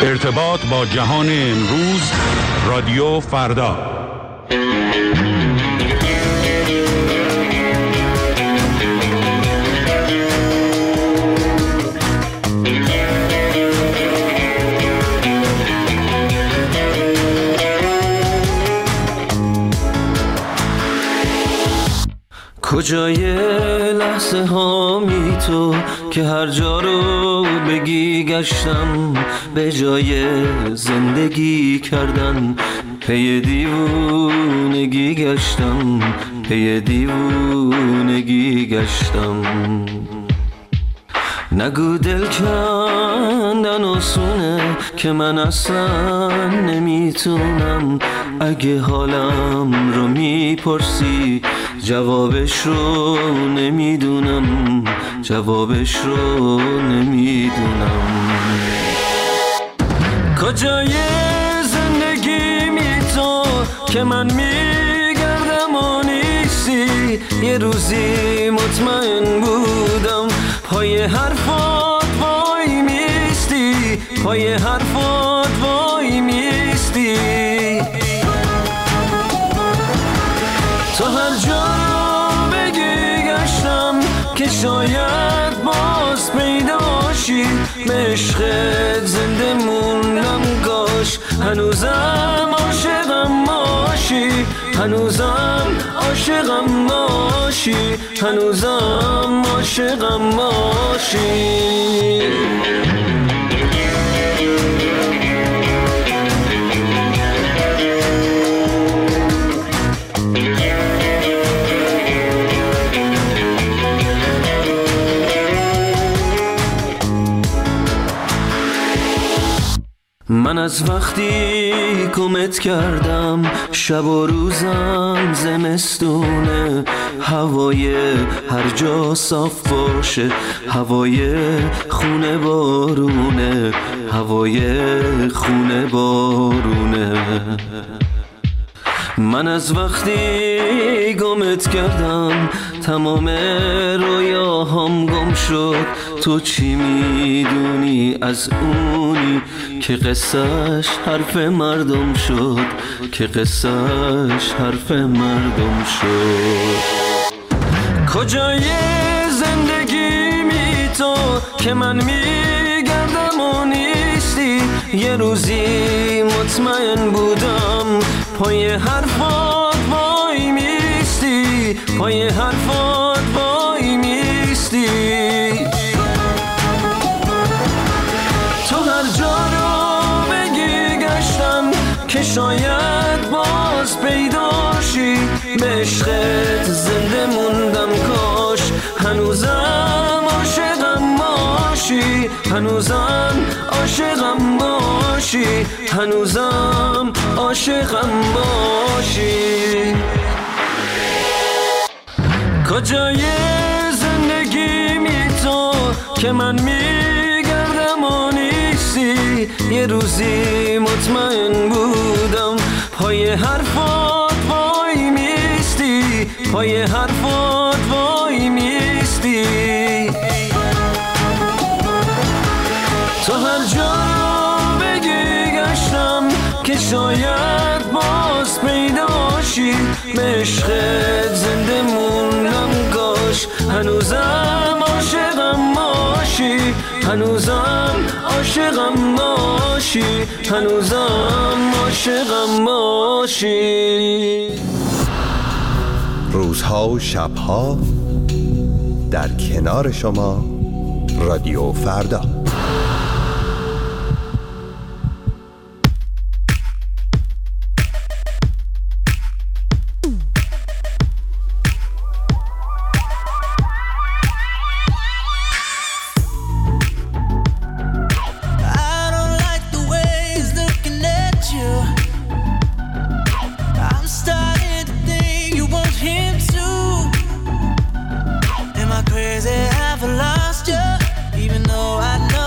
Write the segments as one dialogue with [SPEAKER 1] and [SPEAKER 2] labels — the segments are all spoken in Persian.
[SPEAKER 1] ارتباط با جهان امروز، رادیو فردا.
[SPEAKER 2] کجای لحظه هامی تو که هر جا رو بگی گشتم، به جای زندگی کردن پی دیوونگی گشتم، پی دیوونگی گشتم. نگو دل کندن آسونه که من اصلا نمیتونم. اگه حالم رو میپرسی جوابش رو نمیدونم، جوابش رو نمیدونم. کجای زندگی می تو که من میگردم و نیستی؟ یه روزی مطمئن بودم پای حرفات وای میستی، پای حرفات وای میستی. تو هر جا رو بگی گشتم که شاید باز پیداشی، به عشقت زنده موندم کاش هنوزم عاشقم باشی، هنوزم عاشقم باشی، هنوزم عاشقم باشی. من از وقتی گمت کردم شب و روزم زمستونه، هوای هر جا صاف باشه، هوای خونه بارونه، هوای خونه بارونه. من از وقتی گمت کردم تمام رویاهام گم شد. تو چی میدونی از اونی که قصهش حرف مردم شد، که قصهش حرف مردم شد. کجای زندگی می تو که من میگردم و نیستی؟ یه روزی مطمئن بودم پای حرفات وای میستی، پای حرفات وای میستی. تو هر جا رو بگی گشتم که شاید باز پیداشی، به عشقت زنده موندم کاش هنوزم عاشقم باشی، هنوزم عاشقم باشی، هنوزم عاشقم باشی. کجای زندگی می تو که من میگردم و نیستی؟ یه روزی مطمئن بودم پای حرفات وای میستی، پای حرفات وای میستی. تو هر جا رو بگی گشتم که شاید باز پیداشی، به عشقت زنده موندم کاش هنوزم عاشقم باشی، هنوزم عاشقم باشی، هنوزم عاشقم باشی.
[SPEAKER 3] روزها و شبها در کنار شما، رادیو فردا.
[SPEAKER 4] Crazy, have I lost you? Even though I know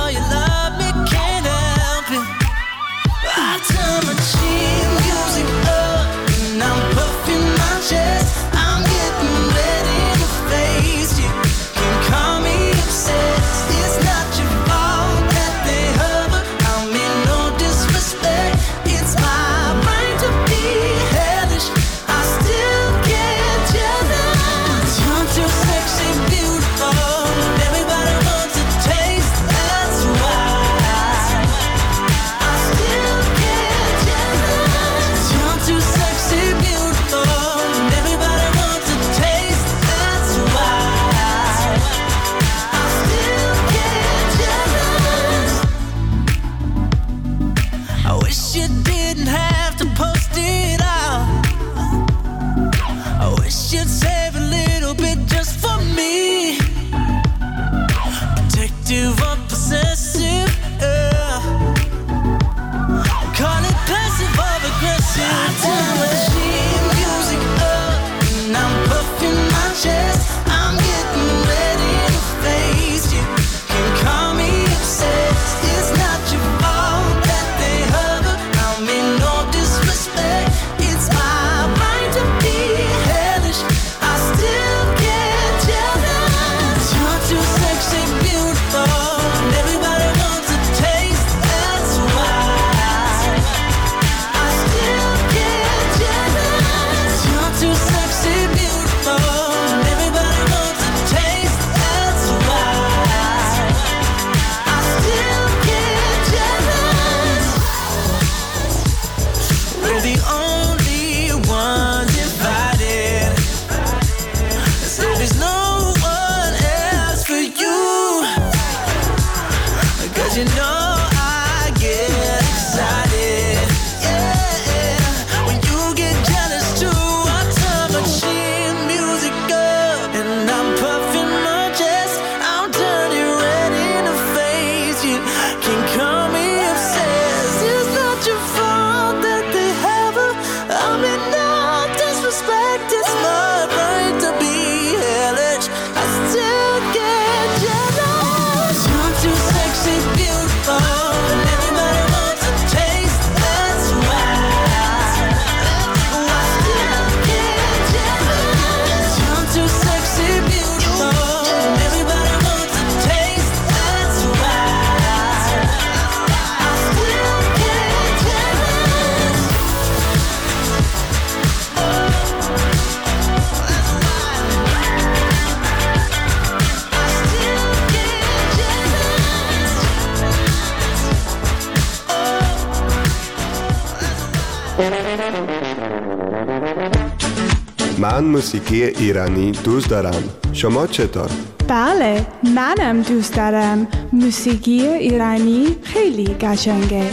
[SPEAKER 3] من موسیقی ایرانی دوست دارم. شما چطور؟
[SPEAKER 4] بله، منم دوست دارم. موسیقی ایرانی خیلی قشنگه.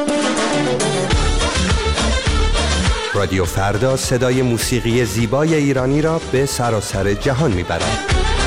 [SPEAKER 3] رادیو فردا صدای موسیقی زیبای ایرانی را به سراسر جهان میبرد.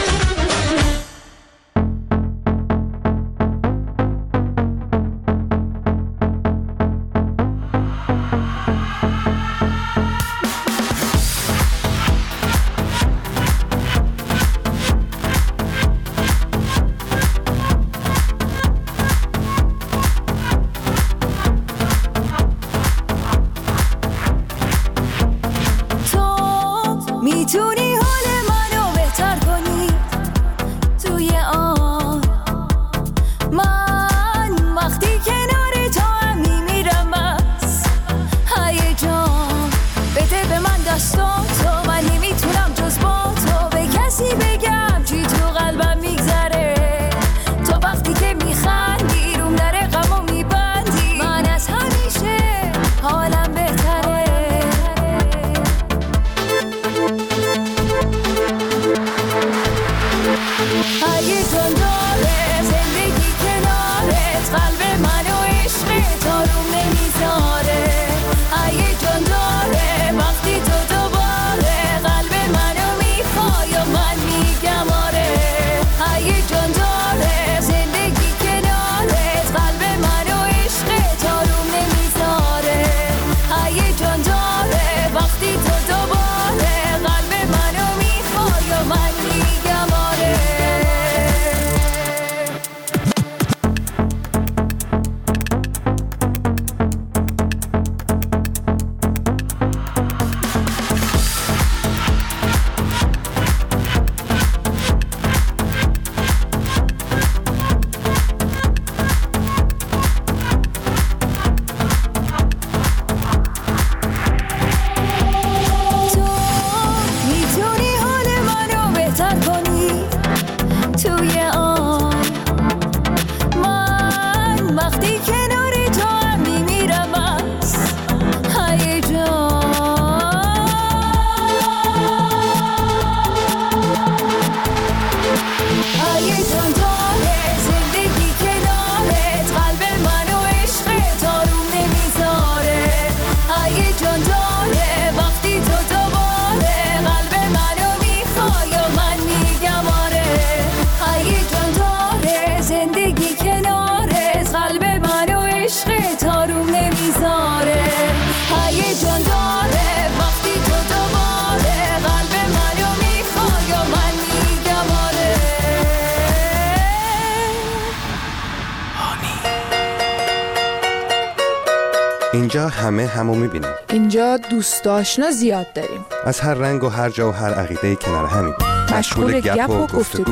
[SPEAKER 3] اینجا همه همو میبینیم.
[SPEAKER 5] اینجا دوست آشنا زیاد داریم.
[SPEAKER 3] از هر رنگ و هر جا و هر عقیده کنار همیم.
[SPEAKER 5] مشغول گپ و گفتگو.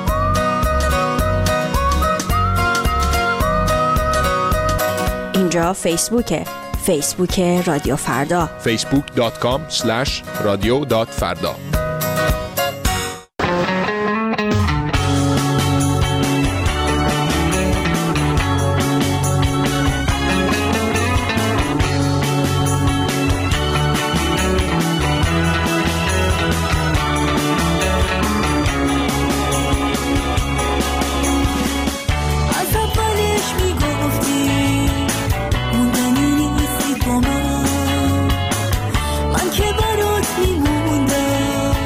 [SPEAKER 6] اینجا فیسبوک رادیو فردا.
[SPEAKER 7] facebook.com/radio.farda.
[SPEAKER 8] من که برات میموندم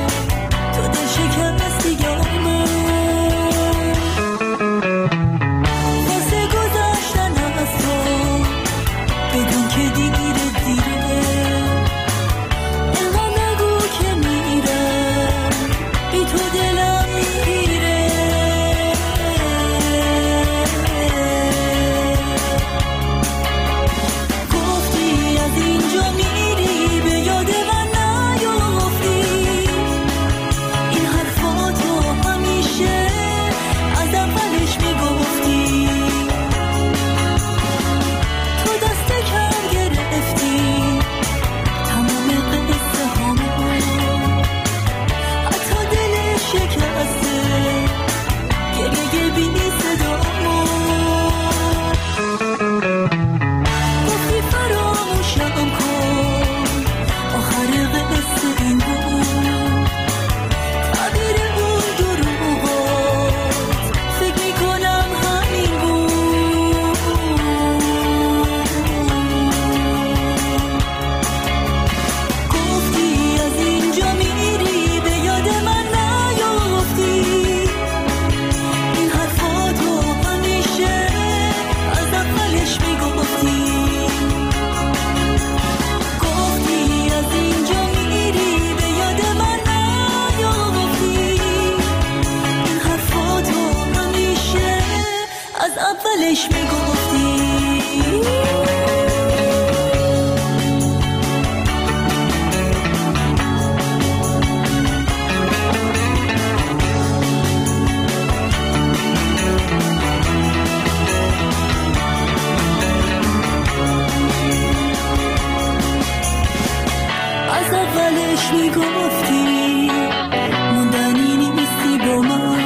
[SPEAKER 7] اولش میگفتی موندنی نیستی با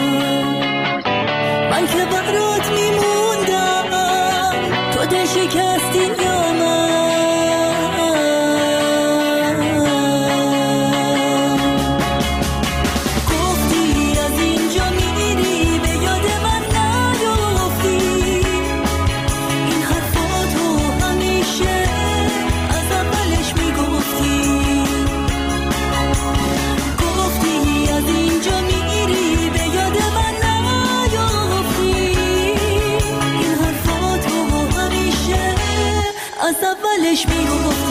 [SPEAKER 7] من که برات میموندم تو دل شکستی یا من گفتی از اینجا میری به یاد من نیافتی این حرفاتو همیشه از اولش میگفتی گفتی از اینجا میری به یاد من نیافتی این حرفاتو همیشه از اولش میگفتی